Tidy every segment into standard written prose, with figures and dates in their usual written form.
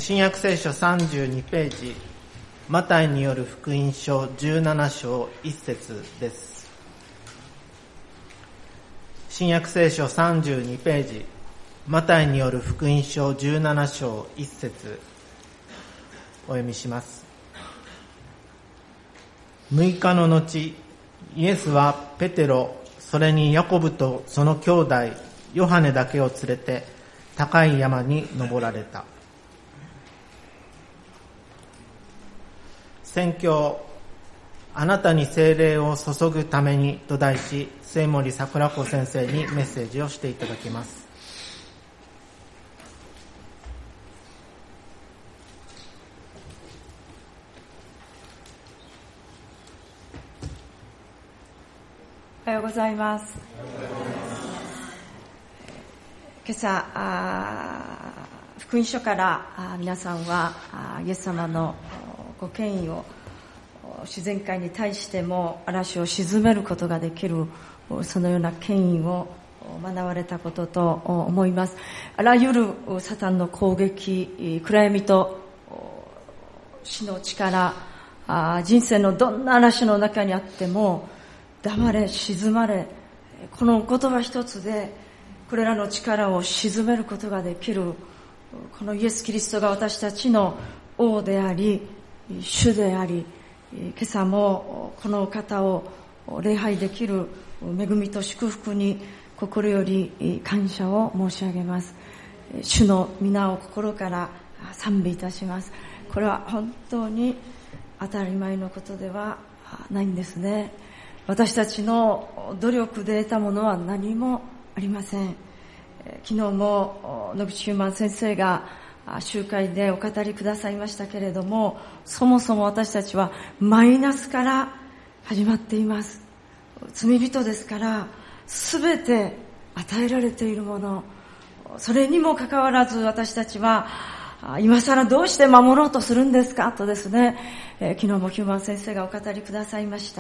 新約聖書32ページ、マタイによる福音書17章1節です。新約聖書32ページ、マタイによる福音書17章1節お読みします。6日の後、イエスはペテロ、それにヤコブとその兄弟ヨハネだけを連れて高い山に登られた。宣教、あなたに聖霊を注ぐためにと題し、末森桜子先生にメッセージをしていただきます。 おはようございます。今朝福音書から皆さんはイエス様のご権威を自然界に対しても嵐を鎮めることができる、そのような権威を学ばれたことと思います。あらゆるサタンの攻撃、暗闇と死の力、人生のどんな嵐の中にあっても黙れ、静まれ、この言葉一つでこれらの力を鎮めることができる、このイエス・キリストが私たちの王であり主であり、今朝もこの方を礼拝できる恵みと祝福に心より感謝を申し上げます。主の皆を心から賛美いたします。これは本当に当たり前のことではないんですね。私たちの努力で得たものは何もありません。昨日も野口ヒューマン先生が集会でお語りくださいましたけれども、そもそも私たちはマイナスから始まっています。罪人ですから、すべて与えられているもの、それにもかかわらず私たちは今更どうして守ろうとするんですかとですね、昨日もヒューマン先生がお語りくださいました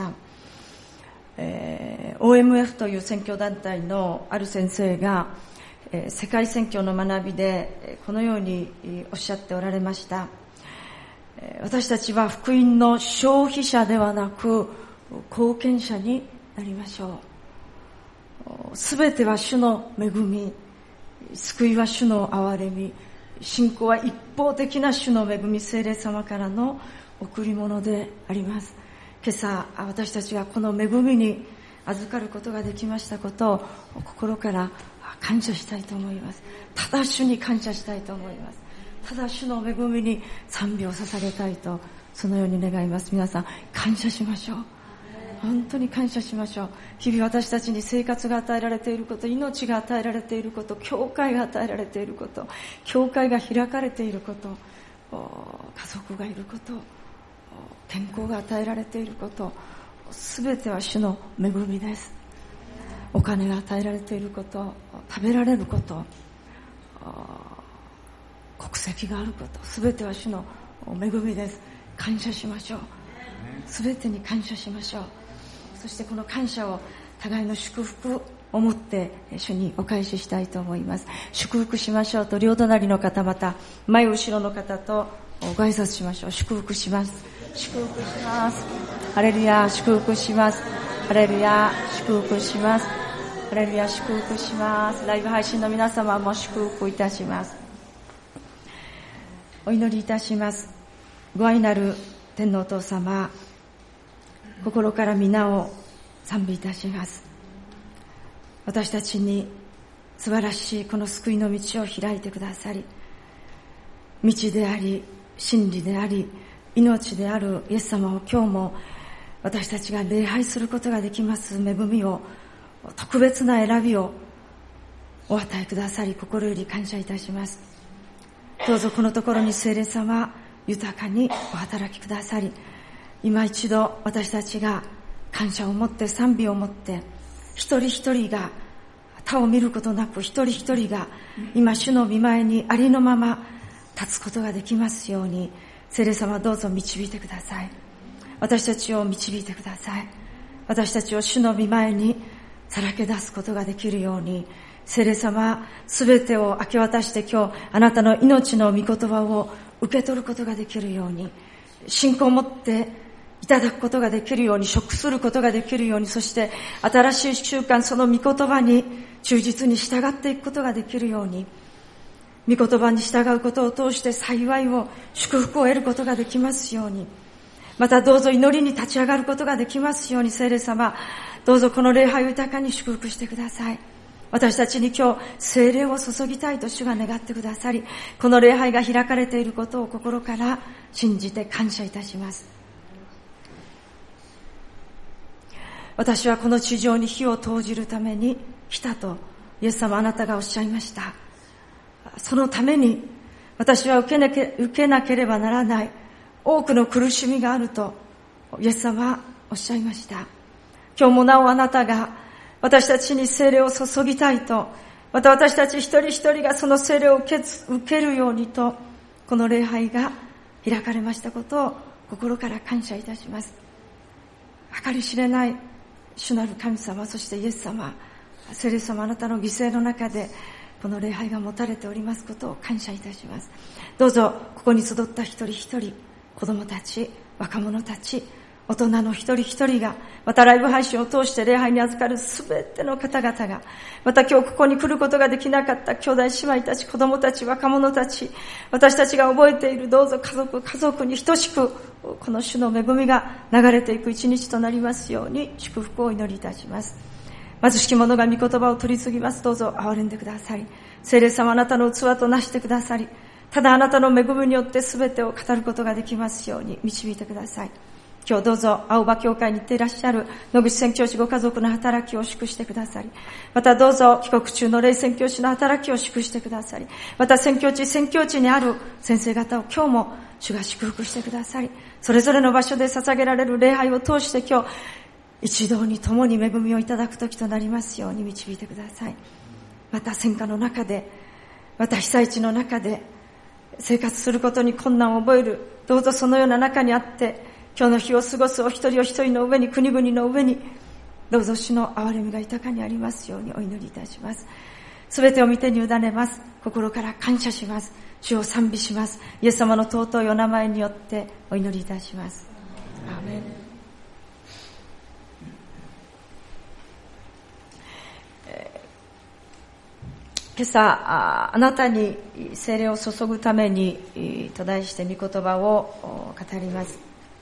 。OMF という宣教団体のある先生が世界宣教の学びでこのようにおっしゃっておられました。私たちは福音の消費者ではなく貢献者になりましょう。すべては主の恵み、救いは主の憐れみ、信仰は一方的な主の恵み、聖霊様からの贈り物であります。今朝私たちがこの恵みに預かることができましたことを心から感謝したいと思います。ただ主に感謝したいと思います。ただ主の恵みに賛美を捧げたいと、そのように願います。皆さん感謝しましょう。本当に感謝しましょう。日々私たちに生活が与えられていること、命が与えられていること、教会が与えられていること、教会が開かれていること、家族がいること、健康が与えられていること、すべては主の恵みです。お金が与えられていること、食べられること、国籍があること、すべては主の恵みです。感謝しましょう。すべてに感謝しましょう。そしてこの感謝を互いの祝福を持って主にお返ししたいと思います。祝福しましょうと両隣の方、また前後ろの方とご挨拶しましょう。祝福します。祝福します。ハレルヤ、祝福します。ハレルヤ、祝福します。ハレルヤ、祝福します。ライブ配信の皆様も祝福いたします。お祈りいたします。ご愛なる天のお父様、心から皆を賛美いたします。私たちに素晴らしいこの救いの道を開いてくださり、道であり真理であり命であるイエス様を今日も私たちが礼拝することができます恵みを、特別な選びをお与えくださり、心より感謝いたします。どうぞこのところに聖霊様豊かにお働きくださり、今一度私たちが感謝を持って賛美を持って一人一人が他を見ることなく一人一人が今主の御前にありのまま立つことができますように、聖霊様どうぞ導いてください。私たちを導いてください。私たちを主の御前にさらけ出すことができるように、聖霊様、すべてを明け渡して今日あなたの命の御言葉を受け取ることができるように、信仰を持っていただくことができるように、食することができるように、そして新しい習慣、その御言葉に忠実に従っていくことができるように、御言葉に従うことを通して幸いを、祝福を得ることができますように、またどうぞ祈りに立ち上がることができますように、聖霊様、どうぞこの礼拝を豊かに祝福してください。私たちに今日聖霊を注ぎたいと主が願ってくださり、この礼拝が開かれていることを心から信じて感謝いたします。私はこの地上に火を投じるために来たとイエス様あなたがおっしゃいました。そのために私は受けなければならない多くの苦しみがあるとイエス様はおっしゃいました。今日もなおあなたが私たちに聖霊を注ぎたいと、また私たち一人一人がその聖霊を受けるようにと、この礼拝が開かれましたことを心から感謝いたします。計り知れない主なる神様、そしてイエス様、聖霊様、あなたの犠牲の中でこの礼拝が持たれておりますことを感謝いたします。どうぞここに集った一人一人、子供たち、若者たち、大人の一人一人が、またライブ配信を通して礼拝に預かるすべての方々が、また今日ここに来ることができなかった兄弟姉妹たち、子供たち、若者たち、私たちが覚えているどうぞ家族に等しくこの主の恵みが流れていく一日となりますように祝福をお祈りいたします。貧しき者が御言葉を取り次ぎます。どうぞ憐れんでくださり、聖霊様あなたの器となしてくださり、ただあなたの恵みによって全てを語ることができますように導いてください。今日どうぞ青葉教会に行っていらっしゃる野口宣教師ご家族の働きを祝してくださり、またどうぞ帰国中の霊宣教師の働きを祝してくださり、また宣教地にある先生方を今日も主が祝福してくださり、それぞれの場所で捧げられる礼拝を通して今日一同に共に恵みをいただく時となりますように導いてください。また戦火の中で、また被災地の中で生活することに困難を覚える、どうぞそのような中にあって今日の日を過ごすお一人お一人の上に、国々の上にどうぞ主の憐れみが豊かにありますようにお祈りいたします。すべてを御手に委ねます。心から感謝します。主を賛美します。イエス様の尊いお名前によってお祈りいたします。アーメン。今朝あなたに聖霊を注ぐためにと題して御言葉を語ります。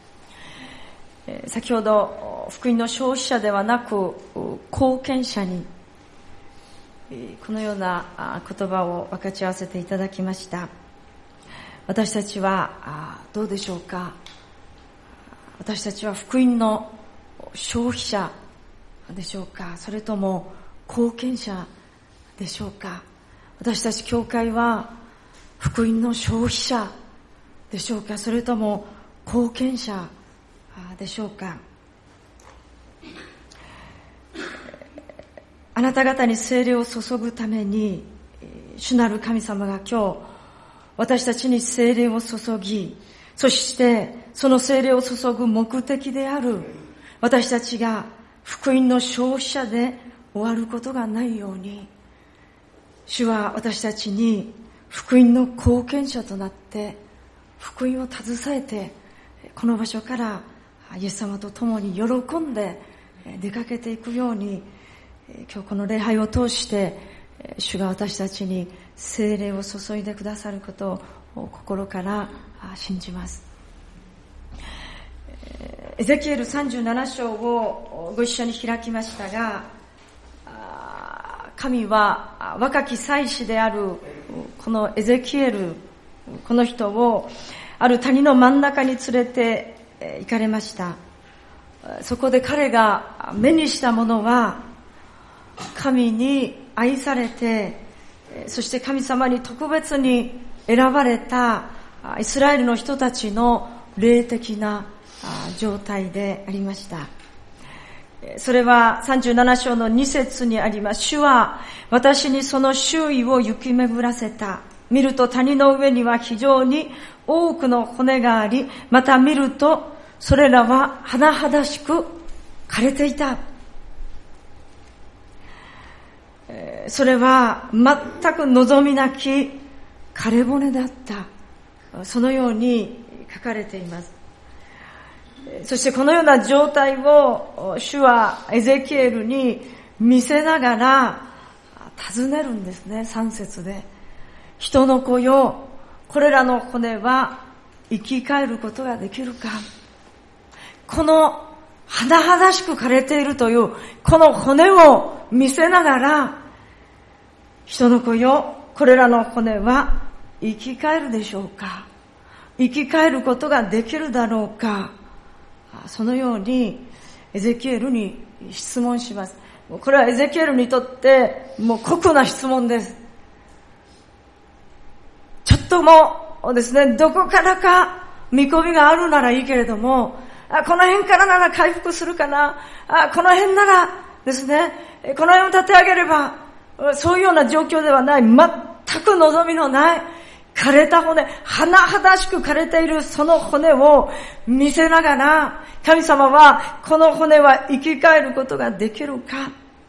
先ほど福音の消費者ではなく貢献者にこのような言葉を分かち合わせていただきました。私たちはどうでしょうか。私たちは福音の消費者でしょうか、それとも貢献者でしょうか。私たち教会は福音の消費者でしょうか、それとも貢献者でしょうか。あなた方に聖霊を注ぐために主なる神様が今日私たちに聖霊を注ぎ、そしてその聖霊を注ぐ目的である私たちが福音の消費者で終わることがないように、主は私たちに福音の貢献者となって福音を携えてこの場所からイエス様と共に喜んで出かけていくように、今日この礼拝を通して主が私たちに聖霊を注いでくださることを心から信じます。エゼキエル37章をご一緒に開きましたが、神は若き祭司であるこのエゼキエル、この人をある谷の真ん中に連れて行かれました。そこで彼が目にしたものは、神に愛されて、そして神様に特別に選ばれたイスラエルの人たちの霊的な状態でありました。それは37章の2節にあります。主は私にその周囲を行き巡らせた。見ると谷の上には非常に多くの骨があり、また見るとそれらは甚だしく枯れていた。それは全く望みなき枯れ骨だったそのように書かれています。そしてこのような状態を主はエゼキエルに見せながら尋ねるんですね。3節で、人の子よ、これらの骨は生き返ることができるか。この甚だしく枯れているというこの骨を見せながら、人の子よ、これらの骨は生き返るでしょうか。生き返ることができるだろうか。そのようにエゼキエルに質問します。これはエゼキエルにとってもう酷な質問です。ちょっともうですね、どこからか見込みがあるならいいけれども、この辺からなら回復するかな、この辺ならですね、この辺を立て上げれば、そういうような状況ではない、全く望みのない枯れた骨、甚だしく枯れているその骨を見せながら、神様はこの骨は生き返ることができるか。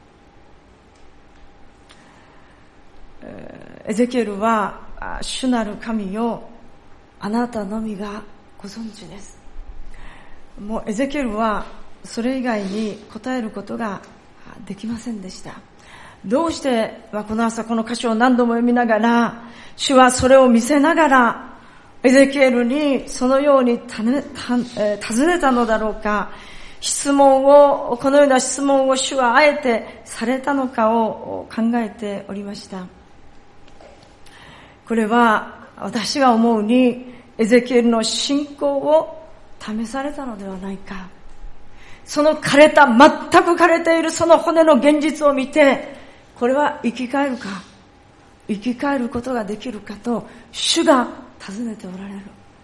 エゼキエルは、主なる神よ、あなたのみがご存知です。もうエゼキエルはそれ以外に答えることができませんでした。どうしてこの朝この箇所を何度も読みながら、主はそれを見せながらエゼキエルにそのように尋ねたのだろうか。このような質問を主はあえてされたのかを考えておりました。これは私が思うにエゼキエルの信仰を試されたのではないか。その全く枯れているその骨の現実を見て、これは生き返るか、生き返ることができるかと主が尋ねておられる。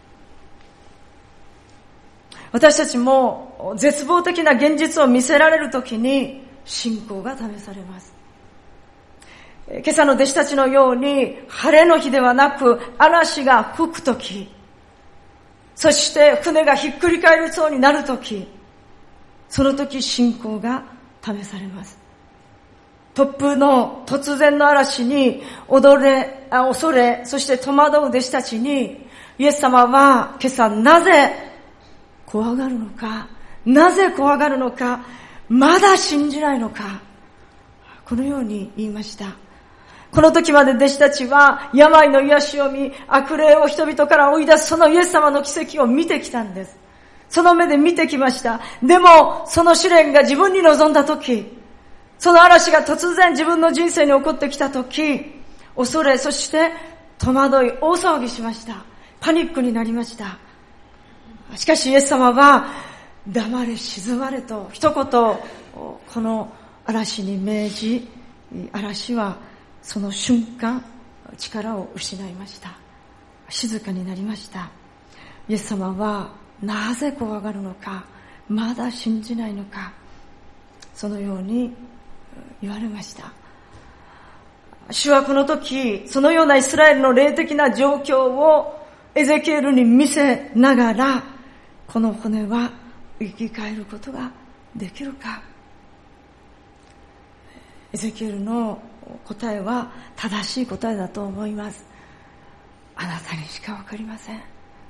私たちも絶望的な現実を見せられるときに信仰が試されます。今朝の弟子たちのように晴れの日ではなく嵐が吹くとき、そして船がひっくり返りそうになるとき、その時信仰が試されます。突風の突然の嵐に恐れ、そして戸惑う弟子たちに、イエス様は今朝なぜ怖がるのか、まだ信じないのか、このように言いました。この時まで弟子たちは病の癒しを見、悪霊を人々から追い出すそのイエス様の奇跡を見てきたんです。その目で見てきました。でもその試練が自分に臨んだ時、その嵐が突然自分の人生に起こってきた時、恐れ、そして戸惑い、大騒ぎしました。パニックになりました。しかしイエス様は黙れ静まれと一言この嵐に命じ、嵐はその瞬間力を失いました。静かになりました。イエス様はなぜ怖がるのか、まだ信じないのか、そのように言われました。主はこの時そのようなイスラエルの霊的な状況をエゼキエルに見せながら、この骨は生き返ることができるか。エゼキエルの答えは正しい答えだと思います。あなたにしかわかりません。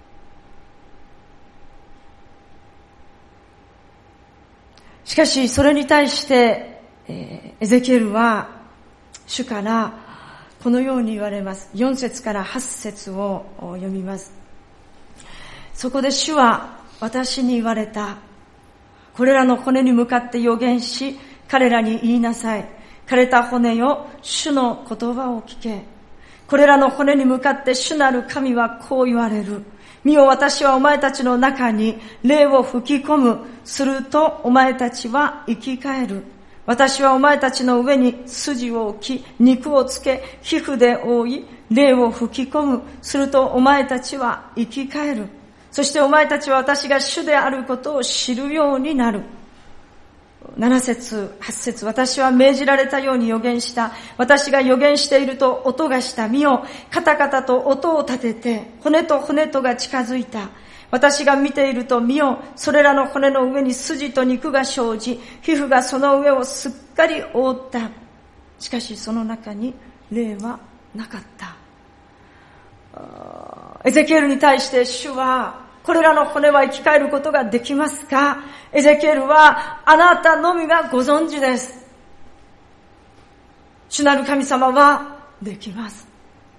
しかしそれに対してエゼキエルは主からこのように言われます。4節から8節を読みます。そこで主は私に言われた。これらの骨に向かって預言し、彼らに言いなさい。枯れた骨よ、主の言葉を聞け。これらの骨に向かって主なる神はこう言われる。見よ、私はお前たちの中に霊を吹き込む。するとお前たちは生き返る。私はお前たちの上に筋を置き、肉をつけ、皮膚で覆い、霊を吹き込む。するとお前たちは生き返る。そしてお前たちは私が主であることを知るようになる。7節8節、私は命じられたように預言した。私が預言していると音がした。見よ、カタカタと音を立てて、骨と骨とが近づいた。私が見ていると見よ、それらの骨の上に筋と肉が生じ、皮膚がその上をすっかり覆った。しかしその中に霊はなかった。 エゼキエルに対して主は、これらの骨は生き返ることができますか？エゼキエルは、あなたのみがご存知です。主なる神様はできます。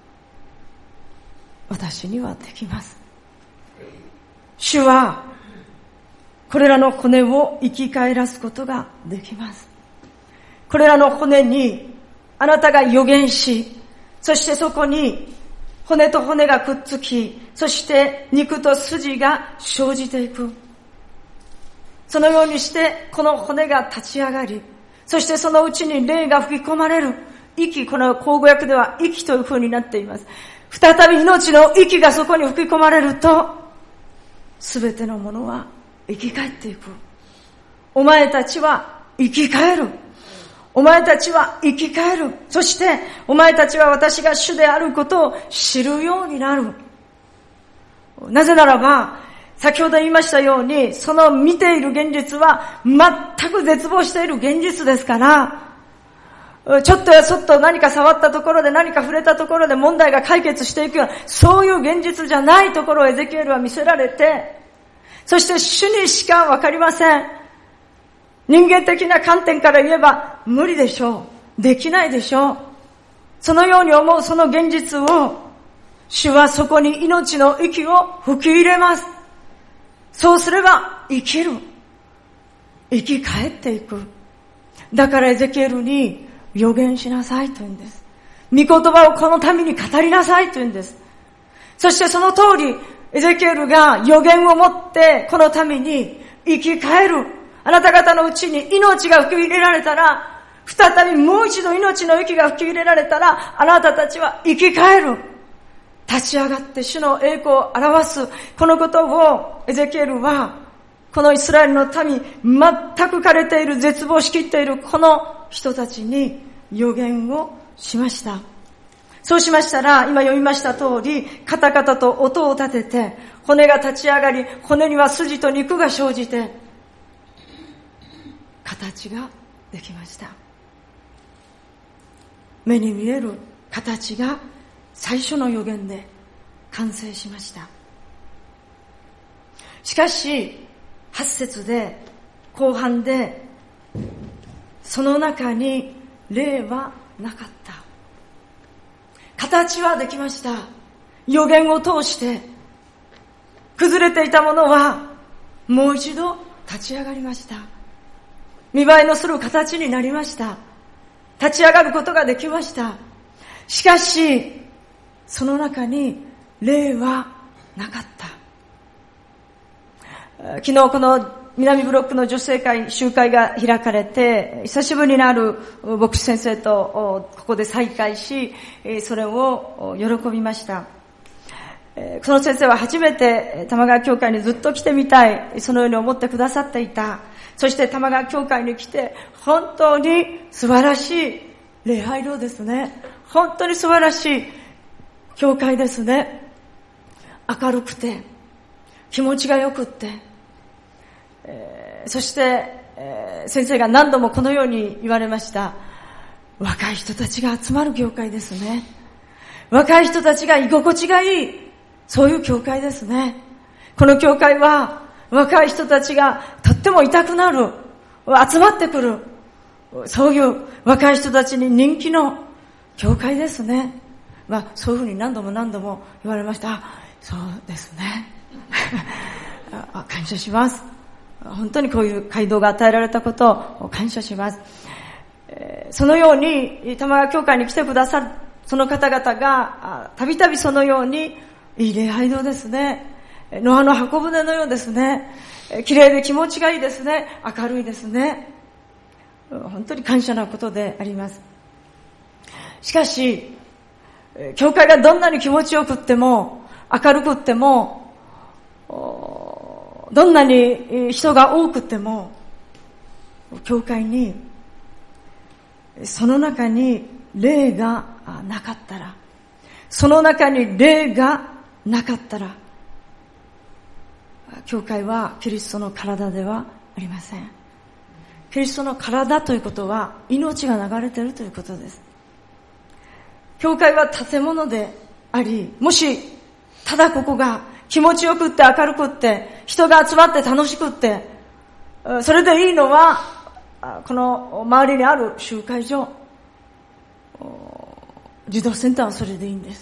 私にはできます。主はこれらの骨を生き返らすことができます。これらの骨にあなたが予言し、そしてそこに骨と骨がくっつき、そして肉と筋が生じていく。そのようにしてこの骨が立ち上がり、そしてそのうちに霊が吹き込まれる。息、この口語訳では息という風になっています。再び命の息がそこに吹き込まれると、すべてのものは生き返っていく。お前たちは生き返る。お前たちは生き返る。そしてお前たちは私が主であることを知るようになる。なぜならば、先ほど言いましたように、その見ている現実は全く絶望している現実ですから、ちょっとやそっと何か触ったところで、何か触れたところで問題が解決していくような、そういう現実じゃないところをエゼキエルは見せられて、そして主にしかわかりません。人間的な観点から言えば無理でしょう。できないでしょう。そのように思うその現実を、主はそこに命の息を吹き入れます。そうすれば生きる。生き返っていく。だからエゼキエルに予言しなさいと言うんです。御言葉をこの民に語りなさいと言うんです。そしてその通り、エゼキエルが予言を持ってこの民に生き返る。あなた方のうちに命が吹き入れられたら、再びもう一度命の息が吹き入れられたら、あなたたちは生き返る。立ち上がって主の栄光を表す。このことをエゼキエルは、このイスラエルの民、全く枯れている、絶望しきっているこの人たちに予言をしました。そうしましたら、今読みました通り、カタカタと音を立てて、骨が立ち上がり、骨には筋と肉が生じて、形ができました。目に見える形が最初の予言で完成しました。しかし、8節で、後半で、その中に霊はなかった。形はできました。予言を通して、崩れていたものは、もう一度立ち上がりました。見栄えのする形になりました。立ち上がることができました。しかし、その中に霊はなかった。昨日この南ブロックの女性会、集会が開かれて、久しぶりになる牧師先生とここで再会し、それを喜びました。その先生は初めて玉川教会にずっと来てみたい、そのように思ってくださっていた。そして玉川教会に来て、本当に素晴らしい礼拝堂ですね。本当に素晴らしい教会ですね。明るくて、気持ちが良くって、そして、先生が何度もこのように言われました。若い人たちが集まる教会ですね。若い人たちが居心地がいい、そういう教会ですね。この教会は若い人たちがとってもいたくなる、集まってくる、そういう若い人たちに人気の教会ですね。そういうふうに何度も言われました。そうですね。感謝します。本当にこういう街道が与えられたことを感謝します。そのように玉川教会に来てくださるその方々がたびたびそのように、いい礼拝堂ですね。ノアの箱舟のようですね。綺麗で気持ちがいいですね。明るいですね。本当に感謝なことであります。しかし、教会がどんなに気持ちよくっても、明るくっても、どんなに人が多くっても、教会に、その中に霊がなかったら、その中に霊がなかったら、教会はキリストの体ではありません。キリストの体ということは命が流れているということです。教会は建物であり、もしただここが気持ちよくって明るくって人が集まって楽しくってそれでいいのはこの周りにある集会所、児童センターはそれでいいんです。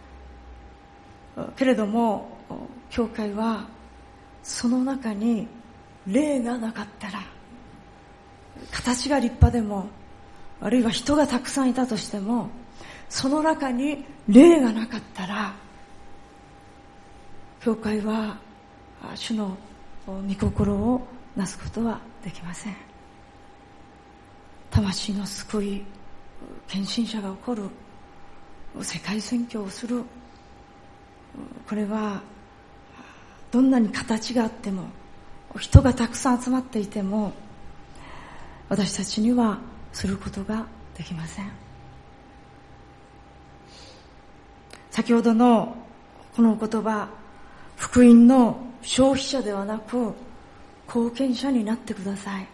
けれども教会はその中に霊がなかったら、形が立派でもあるいは人がたくさんいたとしても、その中に霊がなかったら教会は主の御心をなすことはできません。魂の救い、献身者が起こる、世界宣教をする、これはどんなに形があっても人がたくさん集まっていても私たちにはすることができません。先ほどのこの言葉、福音の消費者ではなく貢献者になってください。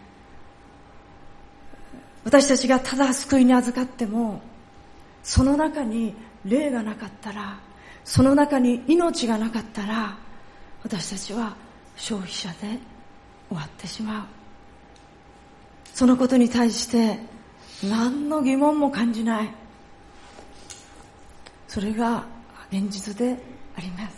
私たちがただ救いに預かってもその中に霊がなかったら、その中に命がなかったら私たちは消費者で終わってしまう。そのことに対して何の疑問も感じない、それが現実であります。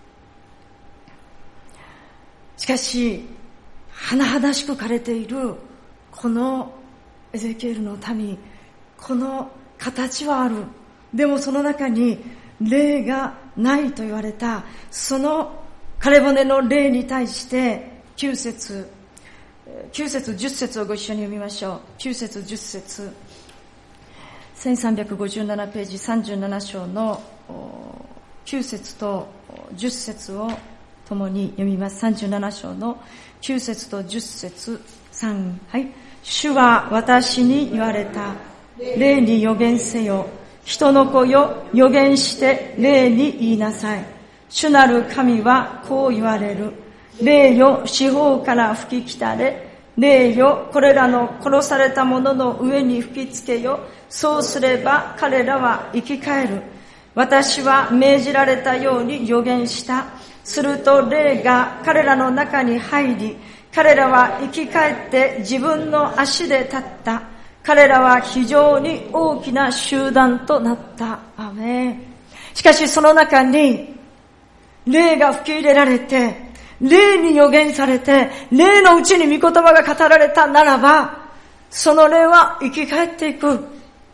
しかし甚だしく枯れているこのエゼキエルの民、この形はある、でもその中に霊がないと言われたその枯れ骨の霊に対して9節10節をご一緒に読みましょう。9節10節、1357ページ37章の9節と10節を共に読みます。37章の9節と10節3、はい。主は私に言われた。霊に預言せよ。人の子よ、預言して霊に言いなさい。主なる神はこう言われる。霊よ、四方から吹き来たれ。霊よ、これらの殺された者の上に吹きつけよ。そうすれば彼らは生き返る。私は命じられたように預言した。すると霊が彼らの中に入り、彼らは生き返って自分の足で立った。彼らは非常に大きな集団となった。アーメン。しかしその中に霊が吹き入れられて、霊に預言されて、霊のうちに御言葉が語られたならば、その霊は生き返っていく。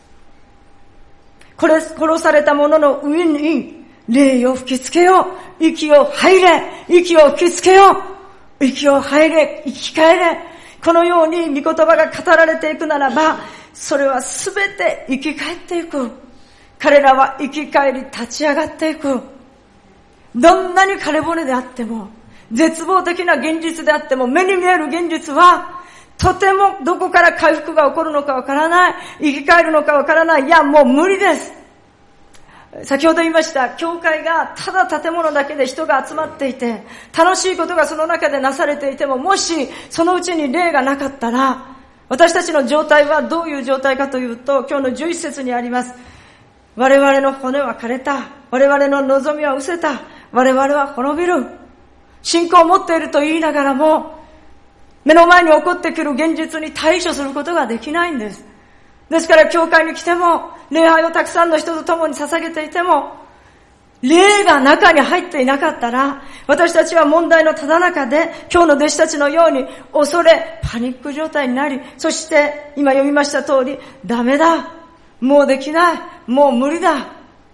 殺された者の上に霊を吹きつけよう。息を入れ。息を吹きつけよう。息を入れ。生き返れ。このように御言葉が語られていくならば、それはすべて生き返っていく。彼らは生き返り立ち上がっていく。どんなに枯れ骨であっても、絶望的な現実であっても、目に見える現実はとてもどこから回復が起こるのかわからない、生き返るのかわからない、いやもう無理です。先ほど言いました、教会がただ建物だけで人が集まっていて、楽しいことがその中でなされていても、もしそのうちに霊がなかったら、私たちの状態はどういう状態かというと、今日の11節にあります。我々の骨は枯れた。我々の望みは失せた。我々は滅びる。信仰を持っていると言いながらも、目の前に起こってくる現実に対処することができないんです。ですから教会に来ても、礼拝をたくさんの人と共に捧げていても、霊が中に入っていなかったら、私たちは問題のただ中で、今日の弟子たちのように恐れ、パニック状態になり、そして今読みました通り、ダメだ、もうできない、もう無理だ、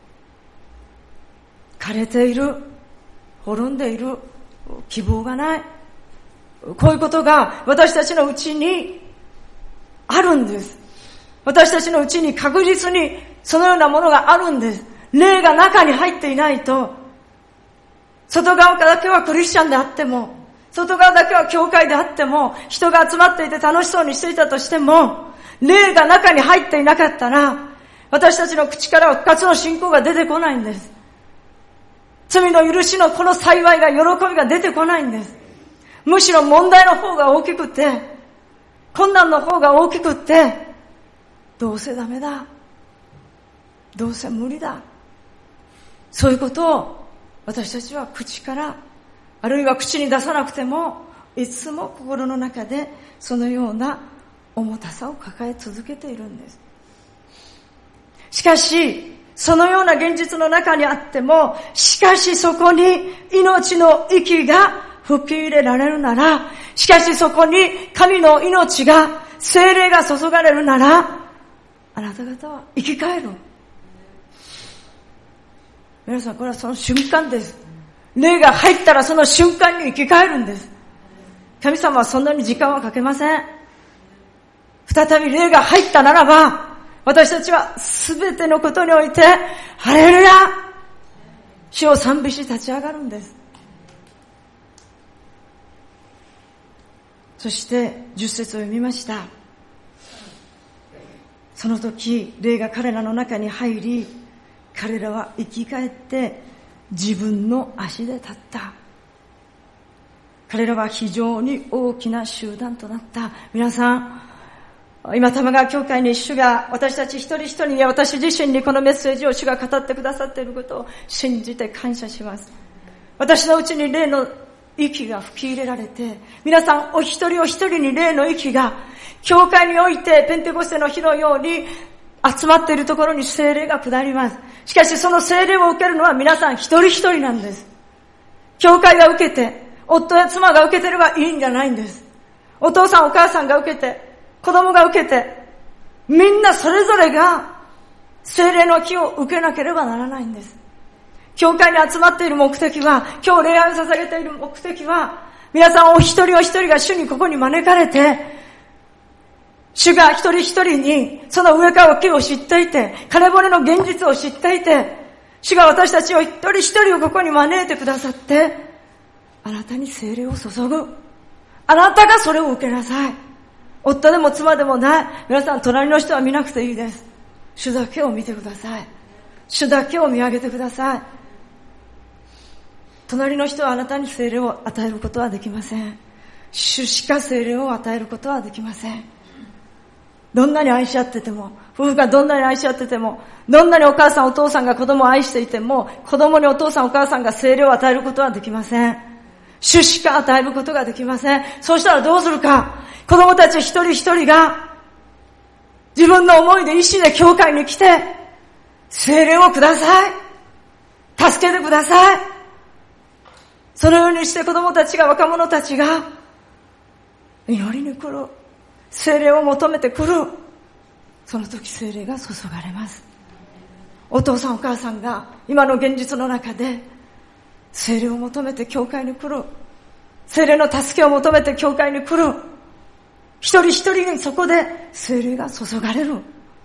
枯れている、滅んでいる、希望がない、こういうことが私たちのうちにあるんです。私たちのうちに確実にそのようなものがあるんです。霊が中に入っていないと、外側だけはクリスチャンであっても、外側だけは教会であっても、人が集まっていて楽しそうにしていたとしても、霊が中に入っていなかったら、私たちの口からは復活の信仰が出てこないんです。罪の許しのこの幸いが、喜びが出てこないんです。むしろ問題の方が大きくて、困難の方が大きくて、どうせダメだ、どうせ無理だ、 そういうことを私たちは口から、あるいは口に出さなくても、いつも心の中でそのような重たさを抱え続けているんです。しかし、そのような現実の中にあっても、しかしそこに命の息が吹き入れられるなら、しかしそこに神の命が、聖霊が注がれるなら、あなた方は生き返る。皆さん、これはその瞬間です。霊が入ったらその瞬間に生き返るんです。神様はそんなに時間はかけません。再び霊が入ったならば、私たちはすべてのことにおいて、ハレルヤ、主を賛美し立ち上がるんです。そして10節を読みました。その時、霊が彼らの中に入り、彼らは生き返って自分の足で立った。彼らは非常に大きな集団となった。皆さん、今玉川教会に主が私たち一人一人や私自身にこのメッセージを主が語ってくださっていることを信じて感謝します。私のうちに霊の息が吹き入れられて、皆さんお一人お一人に霊の息が、教会においてペンテコステの日のように集まっているところに聖霊が下ります。しかしその聖霊を受けるのは皆さん一人一人なんです。教会が受けて、夫や妻が受けてればいいんじゃないんです。お父さんお母さんが受けて、子供が受けて、みんなそれぞれが聖霊の気を受けなければならないんです。教会に集まっている目的は、今日礼拝を捧げている目的は、皆さんお一人お一人が主にここに招かれて、主が一人一人にその上から木を知っていて、枯骨の現実を知っていて、主が私たちを一人一人をここに招いてくださって、あなたに聖霊を注ぐ。あなたがそれを受けなさい。夫でも妻でもない。皆さん隣の人は見なくていいです。主だけを見てください。主だけを見上げてください。隣の人はあなたに聖霊を与えることはできません。主しか聖霊を与えることはできません。どんなに愛し合ってても、夫婦がどんなに愛し合ってても、どんなにお母さんお父さんが子供を愛していても、子供にお父さんお母さんが聖霊を与えることはできません。主しか与えることができません。そうしたらどうするか。子供たち一人一人が自分の思いで意志で教会に来て、聖霊をください。助けてください。そのようにして子供たちが、若者たちが祈りに来る。聖霊を求めて来る。その時聖霊が注がれます。お父さんお母さんが今の現実の中で聖霊を求めて教会に来る。聖霊の助けを求めて教会に来る。一人一人にそこで聖霊が注がれる。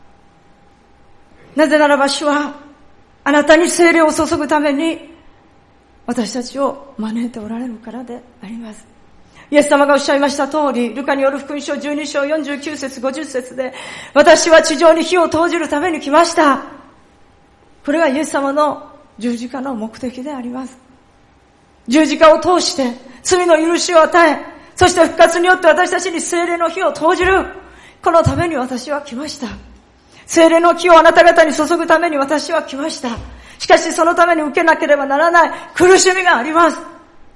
なぜならば主はあなたに聖霊を注ぐために私たちを招いておられるからであります。イエス様がおっしゃいました通り、ルカによる福音書12章49節50節で、私は地上に火を投じるために来ました。これがイエス様の十字架の目的であります。十字架を通して罪の許しを与え、そして復活によって私たちに聖霊の火を投じる。このために私は来ました。聖霊の火をあなた方に注ぐために私は来ました。しかしそのために受けなければならない苦しみがあります。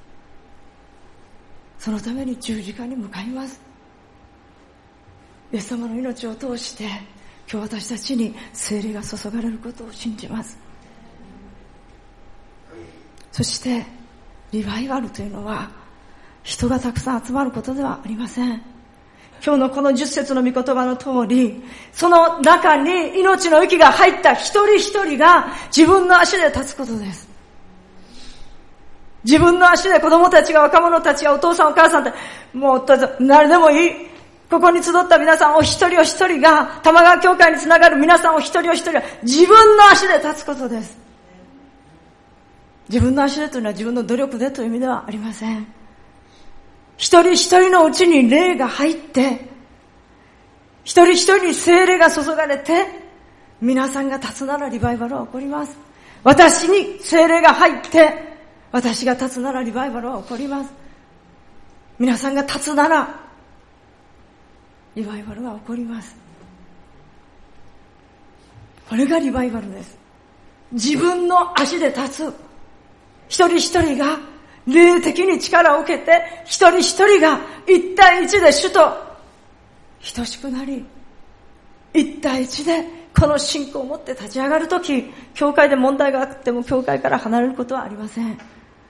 そのために十字架に向かいます。イエス様の命を通して今日私たちに聖霊が注がれることを信じます。そしてリバイバルというのは人がたくさん集まることではありません。今日のこの10節の御言葉の通り、その中に命の息が入った一人一人が自分の足で立つことです。自分の足で子供たちが、若者たちが、お父さんお母さんって、もう誰でもいい。ここに集った皆さんお一人お一人が、玉川教会につながる皆さんお一人お一人が自分の足で立つことです。自分の足でというのは自分の努力でという意味ではありません。一人一人のうちに霊が入って、一人一人に聖霊が注がれて、皆さんが立つならリバイバルは起こります。私に聖霊が入って、私が立つならリバイバルは起こります。皆さんが立つならリバイバルは起こります。これがリバイバルです。 自分の足で立つ。一人一人が霊的に力を受けて、一人一人が一対一で主と等しくなり、一対一でこの信仰を持って立ち上がるとき、教会で問題があっても教会から離れることはありません。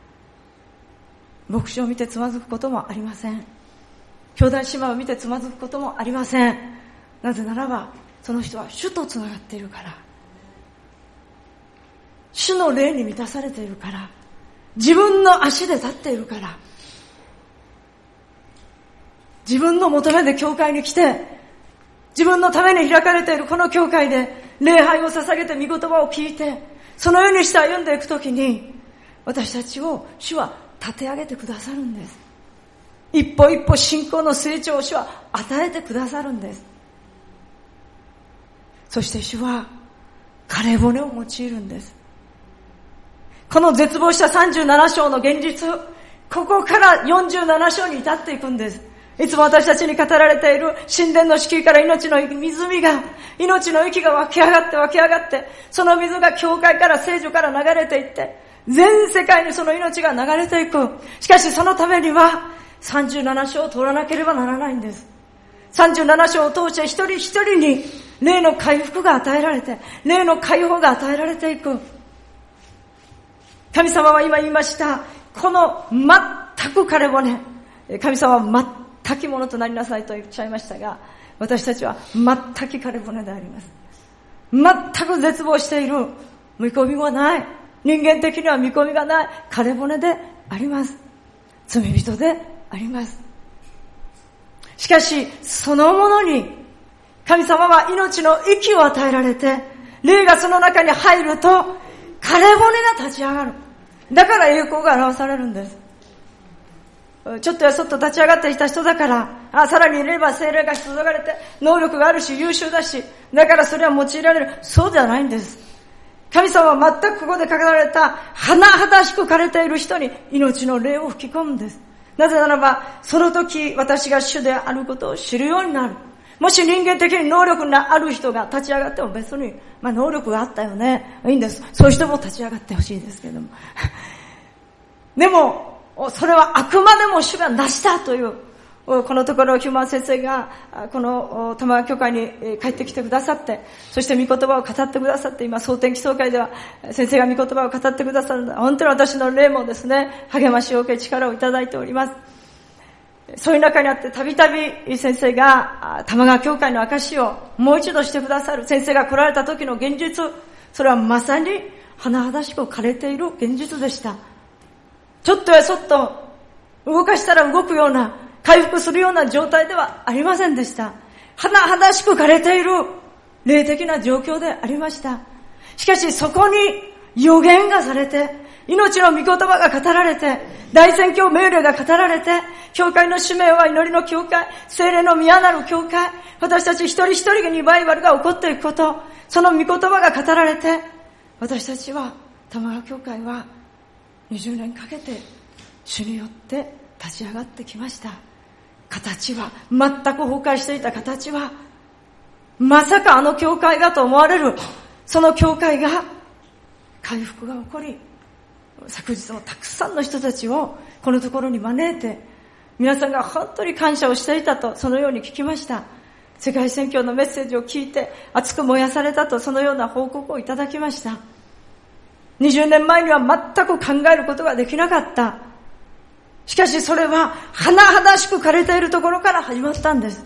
牧師を見てつまずくこともありません。兄弟姉妹を見てつまずくこともありません。なぜならば、その人は主とつながっているから。主の霊に満たされているから。自分の足で立っているから。自分の求めで教会に来て、自分のために開かれているこの教会で礼拝を捧げて御言葉を聞いて、そのようにして歩んでいくときに、私たちを主は立て上げてくださるんです。一歩一歩信仰の成長を主は与えてくださるんです。そして主は枯れ骨を用いるんです。この絶望した37章の現実、ここから47章に至っていくんです。いつも私たちに語られている神殿の敷居から命の湖が、命の息が湧き上がって湧き上がって、その水が教会から聖女から流れていって、全世界にその命が流れていく。しかしそのためには37章を通らなければならないんです。37章を通して一人一人に霊の回復が与えられて、霊の解放が与えられていく。神様は今言いました。この全く枯れ骨。神様は全くものとなりなさいと言っちゃいましたが、私たちは全く枯れ骨であります。全く絶望している。見込みがない。人間的には見込みがない。枯れ骨であります。罪人であります。しかし、そのものに、神様は命の息を与えられて、霊がその中に入ると、枯れ骨が立ち上がる。だから栄光が表されるんです。ちょっとやそっと立ち上がっていた人だから、さらにいれば精霊が注がれて、能力があるし優秀だし、だからそれは用いられる。そうではないんです。神様は全くここで書かれた、甚だしく枯れている人に命の霊を吹き込むんです。なぜならば、その時私が主であることを知るようになる。もし人間的に能力のある人が立ち上がっても別に、能力があったよね。いいんです。そういう人も立ち上がってほしいですけれども。でも、それはあくまでも主が成したという、このところヒューマン先生が、この玉川教会に帰ってきてくださって、そして御言葉を語ってくださって、今、総天気総会では先生が御言葉を語ってくださるので、本当に私の霊もですね、励ましを受け力をいただいております。そういう中にあって、たびたび先生が玉川教会の証をもう一度してくださる。先生が来られた時の現実、それはまさに甚だしく枯れている現実でした。ちょっとやそっと動かしたら動くような、回復するような状態ではありませんでした。甚だしく枯れている霊的な状況でありました。しかしそこに予言がされて、命の御言葉が語られて、大宣教命令が語られて、教会の使命は祈りの教会、聖霊の宮なる教会、私たち一人一人がリバイバルが起こっていくこと、その御言葉が語られて、私たちは、玉川教会は20年かけて主によって立ち上がってきました。形は、全く崩壊していた形は、まさかあの教会がと思われる、その教会が回復が起こり、昨日もたくさんの人たちをこのところに招いて、皆さんが本当に感謝をしていたと、そのように聞きました。世界宣教のメッセージを聞いて熱く燃やされたと、そのような報告をいただきました。20年前には全く考えることができなかった。しかしそれは甚だしく枯れているところから始まったんです。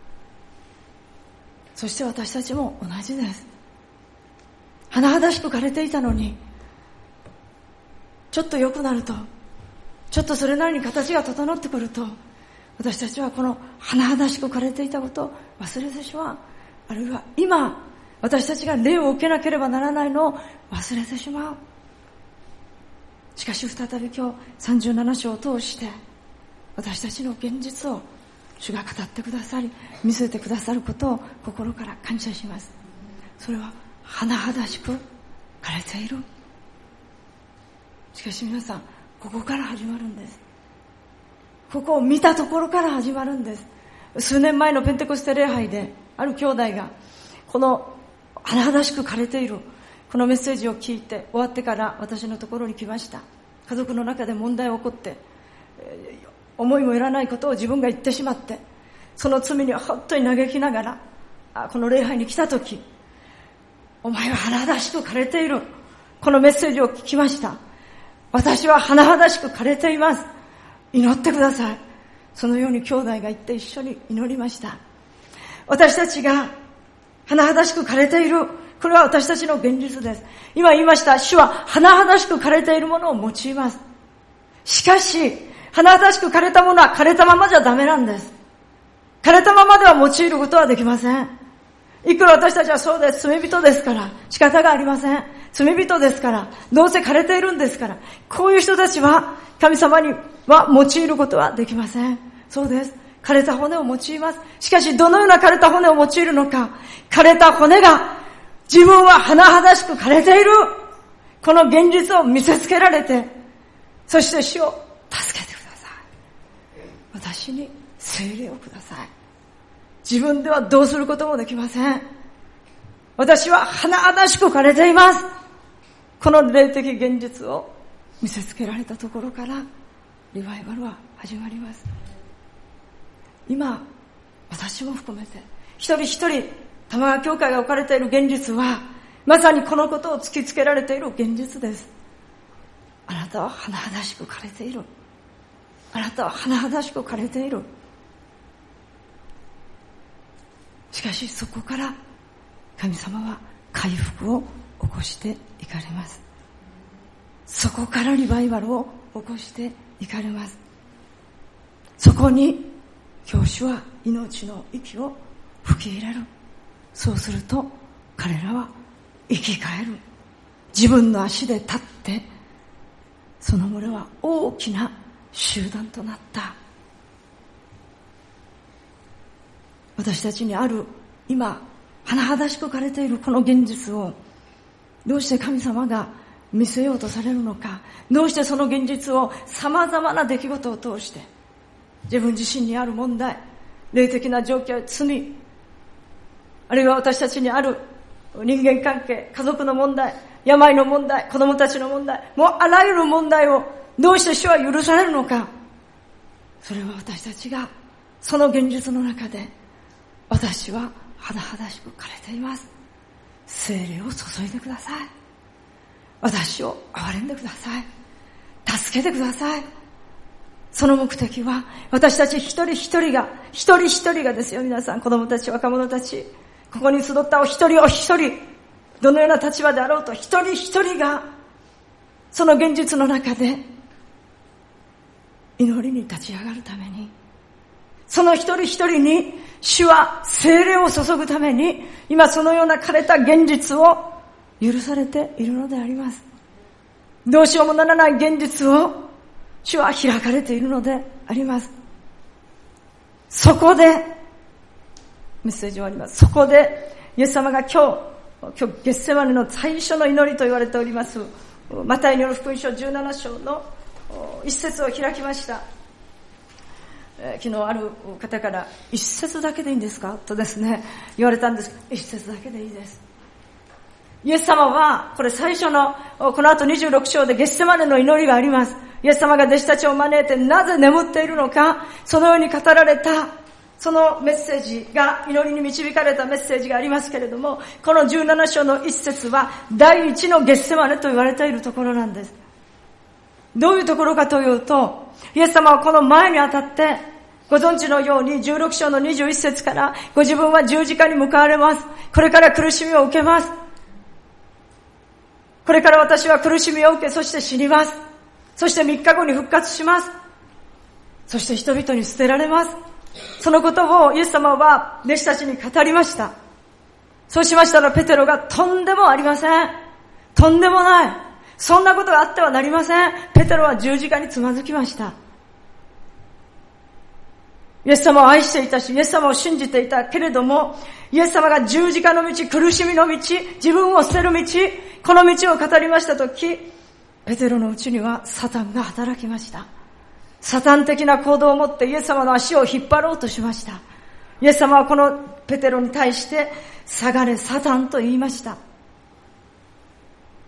そして私たちも同じです。甚だしく枯れていたのに、ちょっと良くなると、ちょっとそれなりに形が整ってくると、私たちはこの甚だしく枯れていたことを忘れてしまう。あるいは今、私たちが霊を受けなければならないのを忘れてしまう。しかし再び今日37章を通して私たちの現実を主が語ってくださり見せてくださることを心から感謝します。それは甚だしく枯れている。しかし皆さん、ここから始まるんです。ここを見たところから始まるんです。数年前のペンテコステ礼拝である兄弟がこの甚だしく枯れているこのメッセージを聞いて終わってから私のところに来ました。家族の中で問題が起こって、思いもよらないことを自分が言ってしまって、その罪には本当に嘆きながらこの礼拝に来たとき、お前は甚だしく枯れている、このメッセージを聞きました。私は甚だしく枯れています、祈ってください。そのように兄弟が言って一緒に祈りました。私たちが甚だしく枯れている、これは私たちの現実です。今言いました、主は甚だしく枯れているものを用います。しかし甚だしく枯れたものは枯れたままじゃダメなんです。枯れたままでは用いることはできません。いくら私たちはそうです、罪人ですから仕方がありません。罪人ですから、どうせ枯れているんですから、こういう人たちは神様には用いることはできません。そうです、枯れた骨を用います。しかしどのような枯れた骨を用いるのか、枯れた骨が自分は甚だしく枯れている、この現実を見せつけられて、そして主を助けてください。私に聖霊をください。自分ではどうすることもできません。私は甚だしく枯れています。この霊的現実を見せつけられたところからリバイバルは始まります。今私も含めて一人一人玉川教会が置かれている現実は、まさにこのことを突きつけられている現実です。あなたは甚だしく枯れている。あなたは甚だしく枯れている。しかしそこから神様は回復を起こしていかれます。そこからリバイバルを起こしていかれます。そこに教師は命の息を吹き入れる。そうすると彼らは生き返る。自分の足で立って、その群れは大きな集団となった。私たちにある今甚だしく枯れているこの現実をどうして神様が見せようとされるのか、どうしてその現実を様々な出来事を通して、自分自身にある問題、霊的な状況、罪、あるいは私たちにある人間関係、家族の問題、病の問題、子供たちの問題、もうあらゆる問題をどうして主は許されるのか。それは私たちがその現実の中で、私は甚だしく枯れています、聖霊を注いでください、私を憐れんでください、助けてください。その目的は私たち一人一人がですよ。皆さん、子供たち、若者たち、ここに集ったお一人お一人、どのような立場であろうと、一人一人がその現実の中で祈りに立ち上がるために、その一人一人に主は聖霊を注ぐために、今そのような枯れた現実を許されているのであります。どうしようもならない現実を主は開かれているのであります。そこでメッセージ終わります。そこでイエス様が今日ゲッセマネの最初の祈りと言われておりますマタイによる福音書17章の一節を開きました。昨日ある方から一節だけでいいんですかとですね言われたんです。一節だけでいいです。イエス様はこれ最初のこの後26章でゲッセマネの祈りがあります。イエス様が弟子たちを招いてなぜ眠っているのか、そのように語られたそのメッセージが、祈りに導かれたメッセージがありますけれども、この17章の一節は第一のゲッセマネと言われているところなんです。どういうところかというと、イエス様はこの前にあたってご存知のように16章の21節からご自分は十字架に向かわれます。これから苦しみを受けます。これから私は苦しみを受け、そして死にます。そして3日後に復活します。そして人々に捨てられます。そのことをイエス様は弟子たちに語りました。そうしましたらペテロがとんでもありません。とんでもない。そんなことがあってはなりません。ペテロは十字架につまずきました。イエス様を愛していたし、イエス様を信じていたけれども、イエス様が十字架の道、苦しみの道、自分を捨てる道、この道を語りましたとき、ペテロのうちにはサタンが働きました。サタン的な行動を持ってイエス様の足を引っ張ろうとしました。イエス様はこのペテロに対して、下がれサタンと言いました。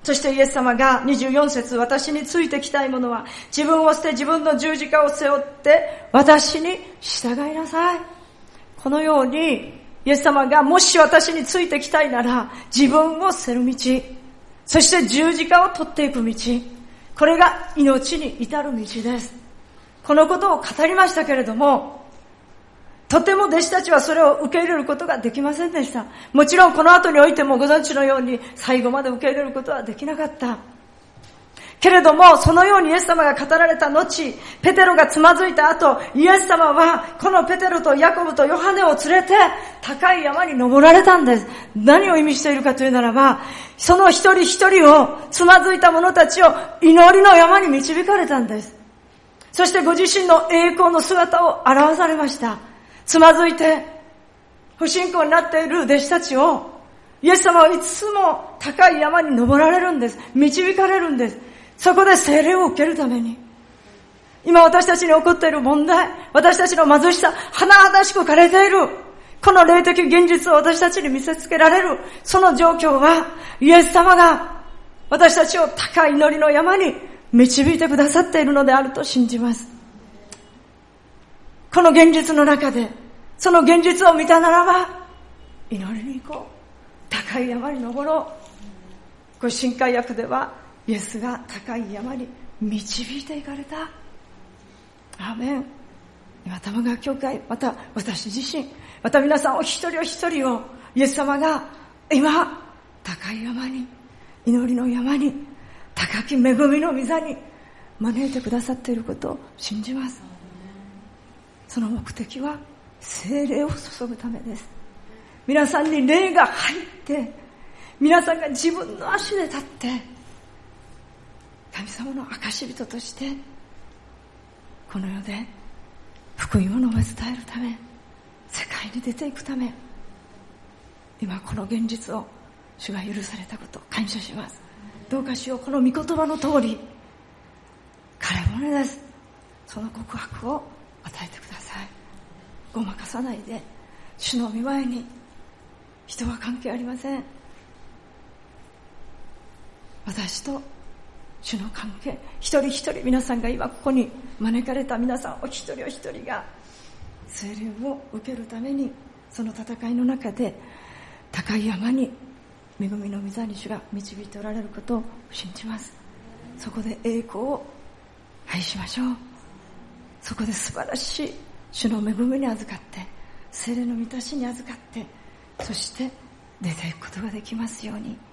そしてイエス様が24節、私についてきたい者は自分を捨て自分の十字架を背負って私に従いなさい。このようにイエス様がもし私についてきたいなら自分を捨てる道、そして十字架を取っていく道、これが命に至る道です。このことを語りましたけれども、とても弟子たちはそれを受け入れることができませんでした。もちろんこの後においてもご存知のように最後まで受け入れることはできなかった。けれども、そのようにイエス様が語られた後、ペテロがつまずいた後、イエス様はこのペテロとヤコブとヨハネを連れて高い山に登られたんです。何を意味しているかというならば、その一人一人をつまずいた者たちを祈りの山に導かれたんです。そしてご自身の栄光の姿を表されました。つまずいて不信仰になっている弟子たちをイエス様はいつも高い山に登られるんです。導かれるんです。そこで聖霊を受けるために、今私たちに起こっている問題、私たちの貧しさ、甚だしく枯れているこの霊的現実を私たちに見せつけられる、その状況はイエス様が私たちを高い祈りの山に導いてくださっているのであると信じます。この現実の中でその現実を見たならば祈りに行こう、高い山に登ろう。これ新海訳ではイエスが高い山に導いていかれた。アーメン。今玉川教会、また私自身、また皆さんお一人お一人をイエス様が今高い山に、祈りの山に、高き恵みの御座に招いてくださっていることを信じます。その目的は聖霊を注ぐためです。皆さんに霊が入って、皆さんが自分の足で立って神様の証人としてこの世で福音を述べ伝えるため、世界に出ていくため、今この現実を主が許されたことを感謝します。どうか主よ、この御言葉の通り枯れ骨です。その告白を与えてください。ごまかさないで、主の御前に人は関係ありません。私と主の関係、一人一人、皆さんが今ここに招かれた皆さんお一人お一人が聖霊を受けるために、その戦いの中で高い山に恵みの御座に主が導いておられることを信じます。そこで栄光を拝しましょう。そこで素晴らしい主の恵みに預かって、聖霊の満たしに預かって、そして出ていくことができますように。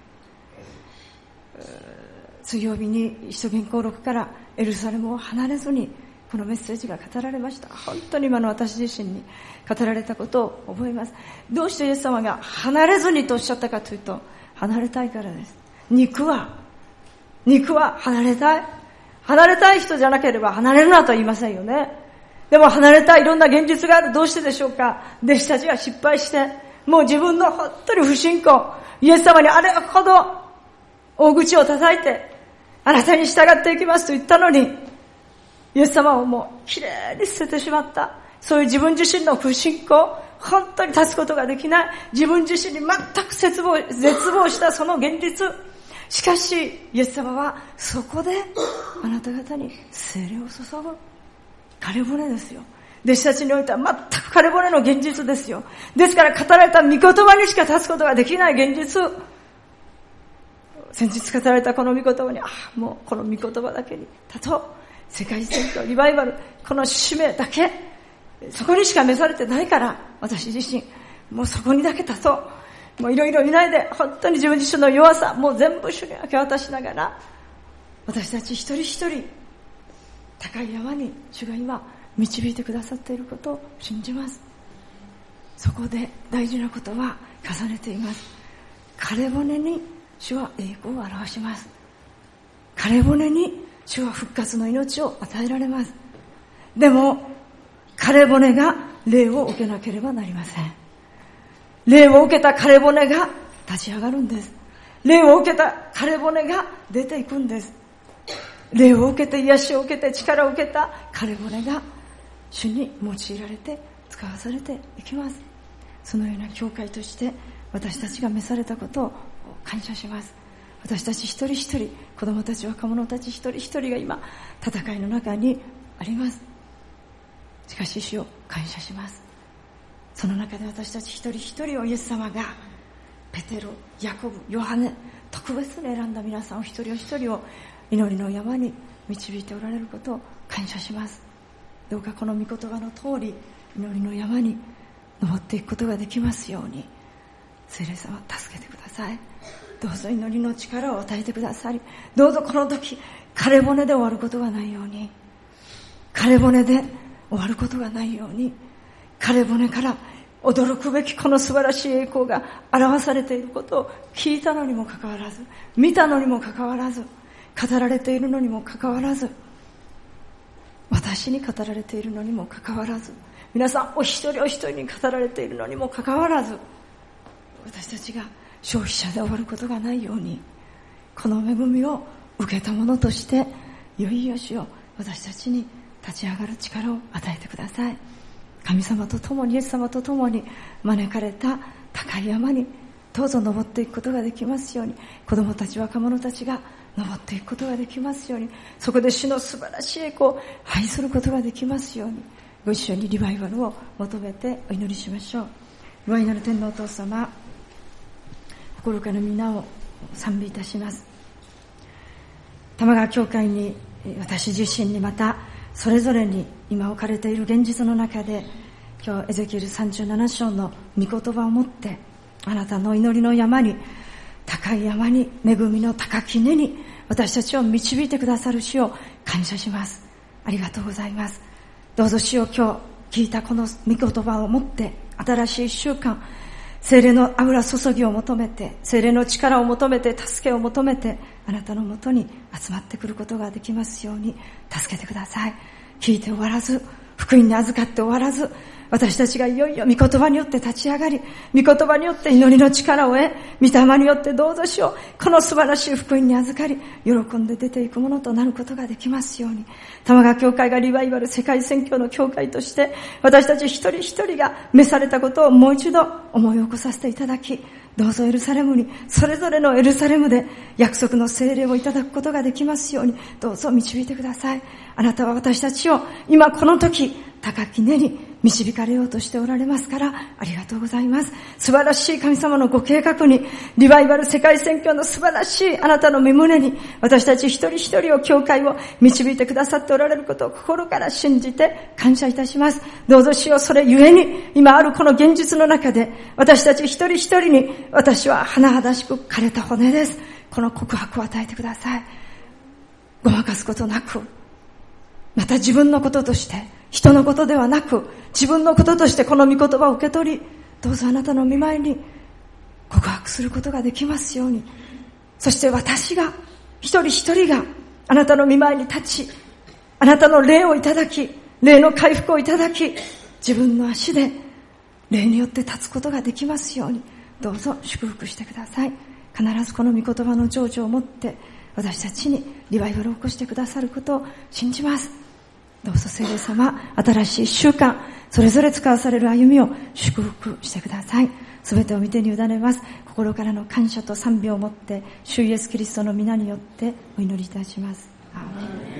水曜日に使徒言行録からエルサレムを離れずにこのメッセージが語られました。本当に今の私自身に語られたことを覚えます。どうしてイエス様が離れずにとおっしゃったかというと、離れたいからです。肉は離れたい。離れたい人じゃなければ離れるなとは言いませんよね。でも離れたいいろんな現実がある。どうしてでしょうか。弟子たちが失敗して、もう自分の本当に不信仰、イエス様にあれほど大口を叩いて、あなたに従っていきますと言ったのに、イエス様をもうきれいに捨ててしまった。そういう自分自身の不信仰、本当に立つことができない、自分自身に全く絶望したその現実。しかしイエス様はそこであなた方に聖霊を注ぐ。枯れ骨ですよ。弟子たちにおいては全く枯れ骨の現実ですよ。ですから語られた御言葉にしか立つことができない現実。先日語られたこの御言葉に、もうこの御言葉だけに立とう。世界宣教リバイバル、この使命だけ、そこにしか召されてないから、私自身もうそこにだけ立とう。もういろいろ見ないで、本当に自分自身の弱さ、もう全部主に明け渡しながら、私たち一人一人高い山に主が今導いてくださっていることを信じます。そこで大事なことは重ねています。枯れ骨に主は栄光を表します。枯れ骨に主は復活の命を与えられます。でも枯れ骨が霊を受けなければなりません。霊を受けた枯れ骨が立ち上がるんです。霊を受けた枯れ骨が出ていくんです。霊を受けて、癒しを受けて、力を受けた枯れ骨が主に用いられて使わされていきます。そのような教会として私たちが召されたことを感謝します。 私たち一人一人、子供たち若者たち一人一人が今戦いの中にあります。しかし主を感謝します。その中で私たち一人一人をイエス様がペテロ、ヤコブ、ヨハネ、特別に選んだ皆さんを一人一人を祈りの山に導いておられることを感謝します。どうかこの御言葉の通り祈りの山に登っていくことができますように、聖霊様助けてください。どうぞ祈りの力を与えてくださり、どうぞこの時枯れ骨で終わることがないように、枯れ骨で終わることがないように、枯れ骨から驚くべきこの素晴らしい栄光が表されていることを聞いたのにもかかわらず、見たのにもかかわらず、語られているのにもかかわらず、私に語られているのにもかかわらず、皆さんお一人お一人に語られているのにもかかわらず、私たちが消費者で終わることがないように、この恵みを受けたものとしていよいよ主よ、私たちに立ち上がる力を与えてください。神様と共に、イエス様と共に招かれた高い山にどうぞ登っていくことができますように、子供たち若者たちが登っていくことができますように、そこで主の素晴らしい栄光を拝することができますように、ご一緒にリバイバルを求めてお祈りしましょう。ご愛なる天のお父様、心から皆を賛美いたします。玉川教会に、私自身に、またそれぞれに今置かれている現実の中で、今日エゼキエル37章の御言葉を持って、あなたの祈りの山に、高い山に、恵みの高き根に私たちを導いてくださる主を感謝します。ありがとうございます。どうぞ主を今日聞いたこの御言葉を持って、新しい1週間、聖霊の油注ぎを求めて、聖霊の力を求めて、助けを求めて、あなたのもとに集まってくることができますように助けてください。聞いて終わらず、福音に預かって終わらず、私たちがいよいよ御言葉によって立ち上がり、御言葉によって祈りの力を得、御霊によってどうぞしよう、この素晴らしい福音に預かり、喜んで出ていくものとなることができますように、玉川教会がリバイバル世界宣教の教会として、私たち一人一人が召されたことをもう一度思い起こさせていただき、どうぞエルサレムに、それぞれのエルサレムで約束の聖霊をいただくことができますように、どうぞ導いてください。あなたは私たちを今この時、高き根に導かれようとしておられますから、ありがとうございます。素晴らしい神様のご計画に、リバイバル世界宣教の素晴らしいあなたの御胸に、私たち一人一人を、教会を導いてくださっておられることを心から信じて感謝いたします。どうぞ主よ、それゆえに今あるこの現実の中で、私たち一人一人に、私は甚だしく枯れた骨です、この告白を与えてください。ごまかすことなく、また自分のこととして、人のことではなく、自分のこととしてこの御言葉を受け取り、どうぞあなたの御前に告白することができますように。そして私が、一人一人があなたの御前に立ち、あなたの霊をいただき、霊の回復をいただき、自分の足で霊によって立つことができますように、どうぞ祝福してください。必ずこの御言葉の成就をもって、私たちにリバイバルを起こしてくださることを信じます。どうぞ聖霊様、新しい1週間、それぞれ使わされる歩みを祝福してください。すべてを御手に委ねます。心からの感謝と賛美をもって、主イエスキリストの皆によってお祈りいたします。アーメン。